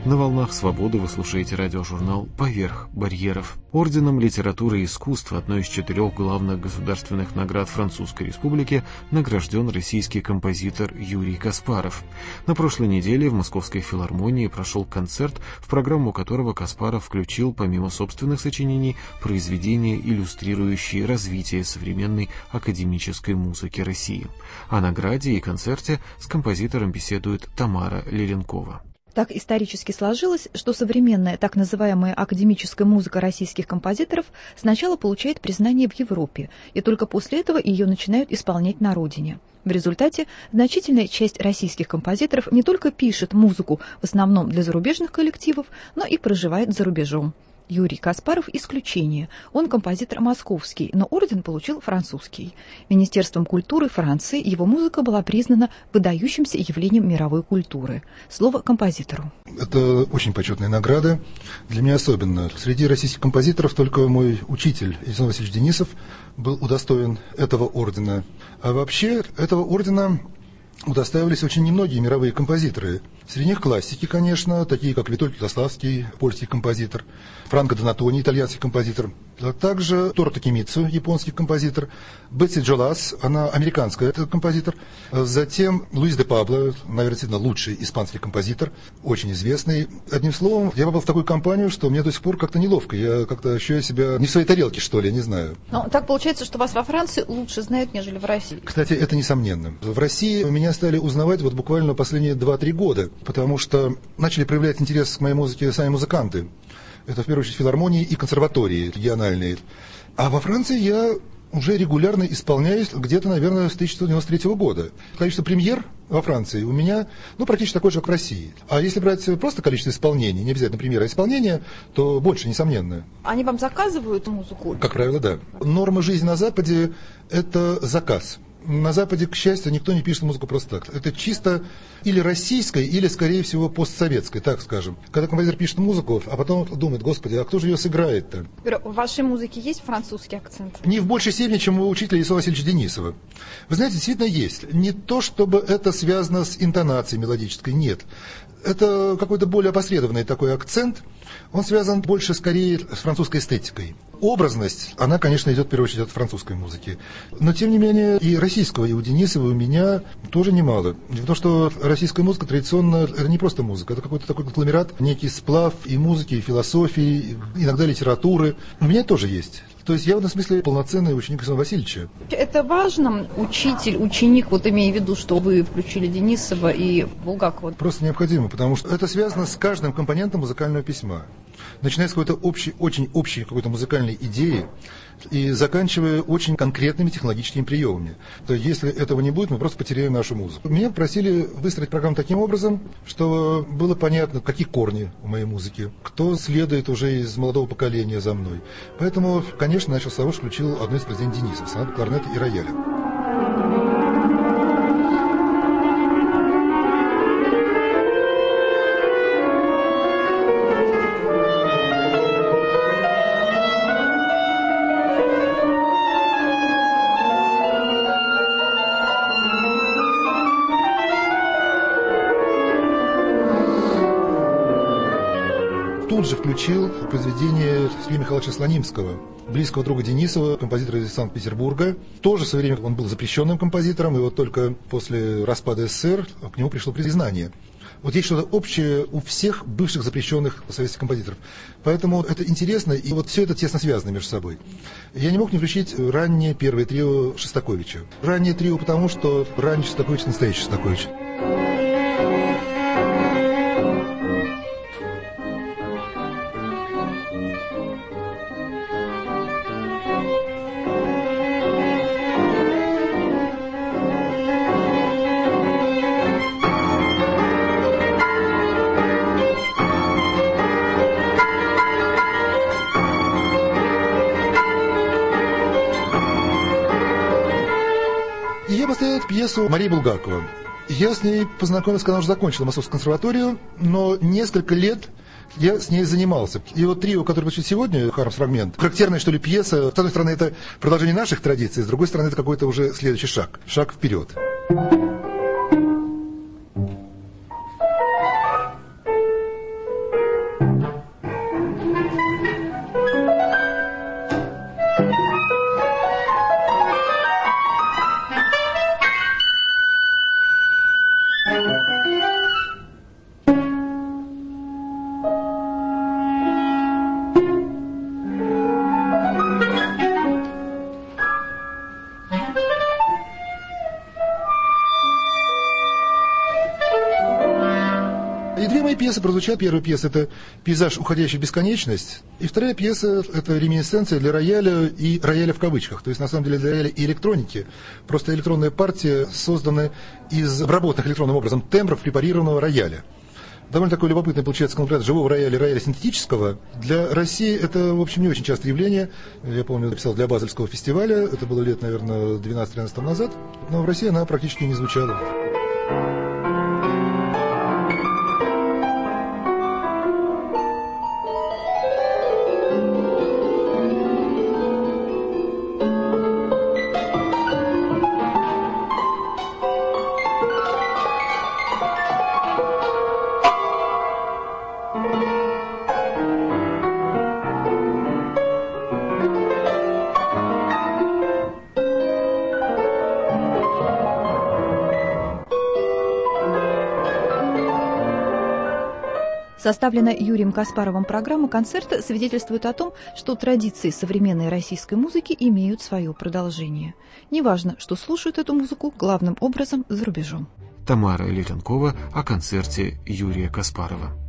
На волнах свободы вы слушаете радиожурнал «Поверх барьеров». Орденом литературы и искусства, одной из 4 главных государственных наград Французской Республики, награжден российский композитор Юрий Каспаров. На прошлой неделе в Московской филармонии прошел концерт, в программу которого Каспаров включил, помимо собственных сочинений, произведения, иллюстрирующие развитие современной академической музыки России. О награде и концерте с композитором беседует Тамара Леленкова. Так исторически сложилось, что современная так называемая академическая музыка российских композиторов сначала получает признание в Европе, и только после этого ее начинают исполнять на родине. В результате значительная часть российских композиторов не только пишет музыку в основном для зарубежных коллективов, но и проживает за рубежом. Юрий Каспаров – исключение. Он композитор московский, но орден получил французский. Министерством культуры Франции его музыка была признана выдающимся явлением мировой культуры. Слово композитору. Это очень почетная награда. Для меня особенно. Среди российских композиторов только мой учитель Александр Васильевич Денисов был удостоен этого ордена. А вообще этого ордена удостаивались очень немногие мировые композиторы. Среди них классики, конечно, такие как Витольд Киславский, польский композитор, Франко Донатони, итальянский композитор, а также Торо Такемицу, японский композитор, Бетси Джолас, она американская, это композитор, затем Луис де Пабло, наверное, действительно лучший испанский композитор, очень известный. Одним словом, я попал в такую компанию, что мне до сих пор как-то неловко, я как-то ощущаю себя не в своей тарелке, что ли, я не знаю. Но так получается, что вас во Франции лучше знают, нежели в России. Кстати, это несомненно. В России меня стали узнавать вот буквально последние 2-3 года, потому что начали проявлять интерес к моей музыке сами музыканты. Это, в первую очередь, филармонии и консерватории региональные. А во Франции я уже регулярно исполняюсь где-то, наверное, с 1993 года. Количество премьер во Франции у меня, практически такое же, как в России. А если брать просто количество исполнений, не обязательно премьера, а исполнения, то больше, несомненно. Они вам заказывают музыку? Как правило, да. Норма жизни на Западе – это заказ. На Западе, к счастью, никто не пишет музыку просто так. Это чисто или российская, или, скорее всего, постсоветская, так скажем. Когда композитор пишет музыку, а потом думает: господи, а кто же ее сыграет-то? В вашей музыке есть французский акцент? Не в большей степени, чем у учителя Александра Васильевича Денисова. Вы знаете, действительно есть. Не то, чтобы это связано с интонацией мелодической, нет. Это какой-то более опосредованный такой акцент. Он связан больше, скорее, с французской эстетикой. Образность, она, конечно, идет в первую очередь от французской музыки. Но, тем не менее, и российского, и у Денисова, и у меня тоже немало. Дело в том, что российская музыка традиционно, это не просто музыка, это какой-то такой конгломерат, некий сплав и музыки, и философии, иногда литературы. У меня тоже есть. То есть я в этом смысле полноценный ученик Александра Васильевича. Это важно, учитель, ученик, вот имея в виду, что вы включили Денисова и Булгакова? Просто необходимо, потому что это связано с каждым компонентом музыкального письма. Начиная с какой-то очень общей какой-то музыкальной идеи и заканчивая очень конкретными технологическими приемами. То есть если этого не будет, мы просто потеряем нашу музыку. Меня просили выстроить программу таким образом, что было понятно, какие корни у моей музыки, кто следует уже из молодого поколения за мной. Поэтому, конечно, начал с того, что включил одно из произведений Денисова, сонату кларнета и рояля. Тут же включил произведение Сергея Михайловича Слонимского, близкого друга Денисова, композитора из Санкт-Петербурга. Тоже в свое время он был запрещенным композитором, и вот только после распада СССР к нему пришло признание. Вот есть что-то общее у всех бывших запрещенных советских композиторов. Поэтому это интересно, и вот все это тесно связано между собой. Я не мог не включить раннее первое трио Шостаковича. Раннее трио потому, что ранний Шостакович настоящий Шостакович. И я поставил эту пьесу Марии Булгакова. Я с ней познакомился, когда она уже закончила Московскую консерваторию, но несколько лет я с ней занимался. И вот трио, которое звучит сегодня, «Хармс-фрагмент», характерная, что ли, пьеса. С одной стороны, это продолжение наших традиций, с другой стороны, это какой-то уже следующий шаг. Шаг вперед. И две мои пьесы прозвучат. Первая пьеса – это «Пейзаж, уходящий в бесконечность». И вторая пьеса – это реминисценция для рояля и рояля в кавычках. То есть, на самом деле, для рояля и электроники. Просто электронная партия создана из обработанных электронным образом тембров препарированного рояля. Довольно такой любопытный получается комплект живого рояля, рояля синтетического. Для России это, в общем, не очень частое явление. Я помню, написал для Базельского фестиваля. Это было лет, наверное, 12-13 назад. Но в России она практически не звучала. Составленная Юрием Каспаровым программа концерта свидетельствует о том, что традиции современной российской музыки имеют свое продолжение. Неважно, что слушают эту музыку главным образом за рубежом. Тамара Литенкова о концерте Юрия Каспарова.